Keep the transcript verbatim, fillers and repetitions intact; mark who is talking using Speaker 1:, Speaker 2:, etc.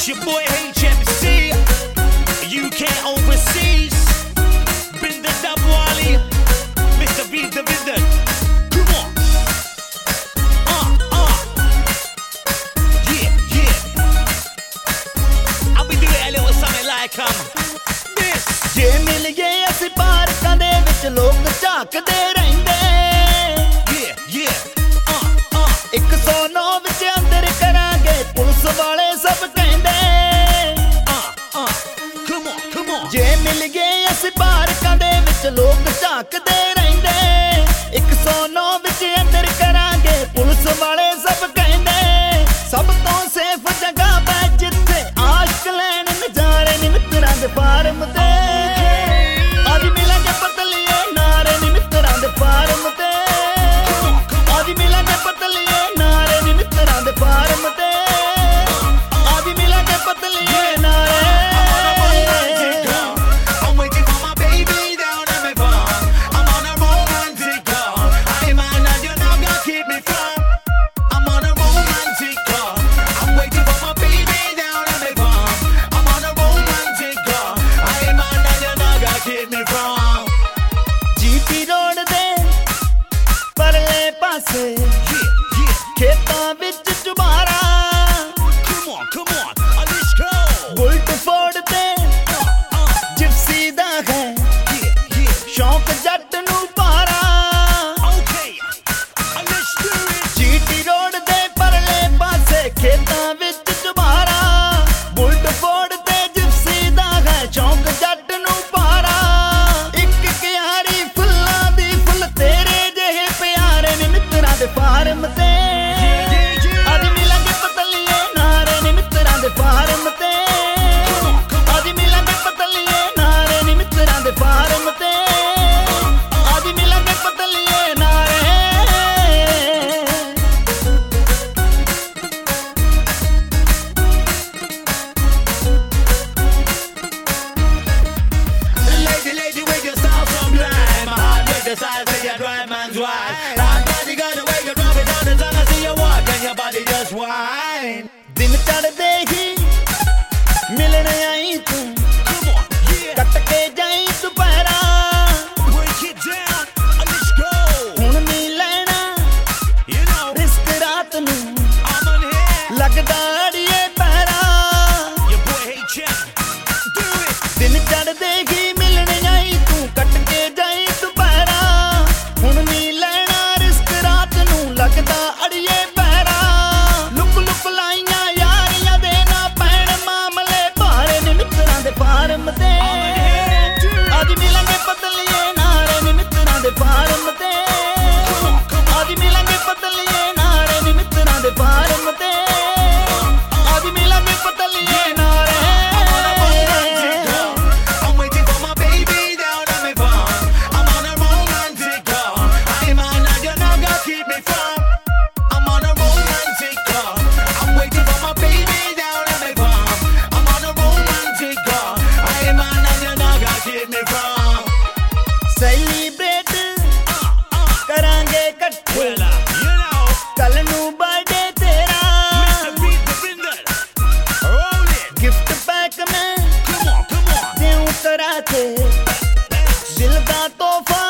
Speaker 1: your boy H M C, U K overseas, Binder Dabwali, Mister V Davinder. Come on. Uh, uh. Yeah, yeah. I'll be doing a little something like um this.
Speaker 2: ਜੇ ਮਿਲ ਗਏ ਅਸੀਂ ਪਾਰਕਾਂ ਦੇ ਵਿੱਚ ਲੋਕ ਝਾਕਦੇ ਰਹਿੰਦੇ
Speaker 1: Yeah, yeah. Uh, uh.
Speaker 2: ਇੱਕ ਸੌ ਨੌ ਵਿੱਚ ਅੰਦਰ ਕਰਾਂਗੇ ਪੁਲਿਸ ਵਾਲੇ ਸਭ ਕਹਿੰਦੇ
Speaker 1: Uh, uh. Come on, come on.
Speaker 2: ਜੇ ਮਿਲ ਗਏ ਅਸੀਂ ਪਾਰਕਾਂ ਦੇ ਵਿੱਚ ਲੋਕ ਝਾਕਦੇ ਰਹਿੰਦੇ ਇੱਕ ਸੌ ਨੌ ਵਿੱਚ ਅੰਦਰ ਕਰਾਂਗੇ ਪੁਲਿਸ ਵਾਲੇ ਸਭ ਕਹਿੰਦੇ ਸਭ ਤੋਂ ਸੇਫ ਜਗ੍ਹਾ ਪੈ ਜਿੱਥੇ ਆਸ਼ਕ ਲੈਣ ਨਜ਼ਾਰੇ ਨੀ ਮਿੱਤਰਾਂ ਦੇ ਫਾਰਮ ਤੇ ਅੱਜ ਮਿਲਾਂਗੇ ਪਤਲੀਏ ਨਾਰੇ ਨੀ ਮਿੱਤਰਾਂ ਦੇ ਫਾਰਮ ਤੇ ਅੱਜ ਮਿਲਾਂਗੇ ਪਤਲੀਏ ਨਾਰੇ ਨੀ ਮਿੱਤਰਾਂ ਦੇ ਫਾਰਮ ਤੇ ਅੱਜ ਮਿਲਾਂਗੇ ਪਤਲੀਏ ਨਾਰੇ
Speaker 1: I'm waiting for my baby down at my farm. I'm on a romantic call. I might not, you know, gonna keep me from. I'm on a romantic call. I'm waiting for my baby down at my farm. I'm on a romantic call. I might not, you know, gonna keep me from.
Speaker 2: GT road ਦੇ ਪਰਲੇ ਪਾਸੇ
Speaker 1: Yeah, yeah.
Speaker 2: ਖੇਤਾਂ ਵਿੱਚ ਚੁਬਾਰਾ
Speaker 1: Come on, come on. Uh, let's go.
Speaker 2: Bullet ਫੋੜ ਤੇ
Speaker 1: Uh, uh.
Speaker 2: Gypsy ਦਾ ਹੈ
Speaker 1: Yeah, yeah.
Speaker 2: ਸ਼ੌਂਕ ਜੱਟ ਨੂੰ ਪਾਰਾ
Speaker 1: Okay. Uh, let's do it.
Speaker 2: GT road ਦੇ ਪਰਲੇ ਪਾਸੇ ਖੇਤਾਂ ਵਿੱਚ ਚੁਬਾਰਾ ਬੁਲਟ ਫੋੜ ਤੇ ਜਿਪਸੀ ਦਾ ਹੈ ਸ਼ੌਂਕ ਜੱਟ ਨੂੰ ਪਾਰਾ ਇੱਕ ਕਿਆਰੀ ਫੁੱਲਾਂ ਦੀ ਫੁੱਲ ਤੇਰੇ ਜਿਹੇ ਪਿਆਰੇ ਨੇ ਮਿੱਤਰਾਂ ਦੇ ਫਾਰਮ ਤੇ ਅੱਜ ਮਿਲਾਂਗੇ ਪਤਲੀਏ ਨਾਰੇ ਨੇ ਮਿੱਤਰਾਂ ਦੇ ਫਾਰਮ ਤੇ ਅੱਜ ਮਿਲਾਂਗੇ ਪਤਲੀਏ ਨਾਰੇ ਨੇ ਮਿੱਤਰਾਂ ਦੇ ਫਾਰਮ ਤੇ ਅੱਜ ਮਿਲਾਂਗੇ ਪਤਲੀਏ ਨਾਰੇ
Speaker 1: Lady, lady, wake yourself from blind. My heart break the size of your dry man's wine. Hot body gonna wake you, drop it down the tongue. I see you walk and your body just whine.
Speaker 2: ਦਿਨ ਚੜ੍ਹਦੇ ਹੀ ਮਿਲਣ ਆਈ ਤੂੰ
Speaker 1: Come on, yeah.
Speaker 2: ਕੱਟ ਕੇ ਜਾਈ ਦੁਪਹਿਰਾ
Speaker 1: Break it down. Uh, let's go.
Speaker 2: ਹੁਣ ਨੀ ਲੈਣਾ
Speaker 1: You know,
Speaker 2: risk ਰਾਤ ਨੂੰ
Speaker 1: I'm on here.
Speaker 2: ਲੱਗਦਾ ਅੜੀਏ ਪੈਰਾ
Speaker 1: Your boy H M. Do it.
Speaker 2: ਦਿਨ ਚੜ੍ਹਦੇ ਹੀ ਮਿਲਣ ਆਈ ਤੂੰ ਕੱਟ ਕੇ ਜਾਈ ਦੁਪਹਿਰਾ ਹੁਣ ਨੀ ਲੈਣਾ ਰਿਸਕ ਰਾਤ ਨੂੰ ਲੱਗਦਾ ਅੜੀਏ ਪੈਰਾ ਲੁਕ ਲੁਕ ਲਾਈਆਂ ਯਾਰੀਆਂ ਦੇ ਨਾ ਪੈਣ ਮਾਮਲੇ ਭਾਰੇ ਨੇ ਮਿੱਤਰਾਂ ਦੇ ਫਾਰਮ ਤੇ ਅੱਜ ਮਿਲਾਂਗੇ ਪਤਲੀਏ ਨਾਰੇ ਨੇ ਮਿੱਤਰਾਂ ਦੇ ਫਾਰਮ ਤੇ ਅੱਜ ਮਿਲਾਂਗੇ ਪਤਲੀਏ ਨਾਰੇ ਨੇ ਮਿੱਤਰਾਂ ਦੇ ਫਾਰਮ ਤੇ ਅੱਜ ਮਿਲਾਂਗੇ ਪਤਲੀਏ ਨਾਰੇ
Speaker 1: I'm waiting for my baby down at my farm. I'm on a romantic call. I might not, you know, gonna keep me from. I'm on a romantic call. I'm waiting for my baby down at my farm. I'm on a romantic call. I might not, you know, gonna keep me from.
Speaker 2: Celebrate
Speaker 1: Uh, uh.
Speaker 2: ਕਰਾਂਗੇ ਇਕੱਠੇ
Speaker 1: Well, uh, you know,
Speaker 2: ਕੱਲ ਨੂੰ birthday ਤੇਰਾ
Speaker 1: Mister Beat the Binder. Roll it.
Speaker 2: Gift pack ਮੈਂ
Speaker 1: Come on, come on.
Speaker 2: ਦੇਉਂ ਕਰਾ ਕੇ ਦਿਲ ਦਾ ਤੋਹਫਾ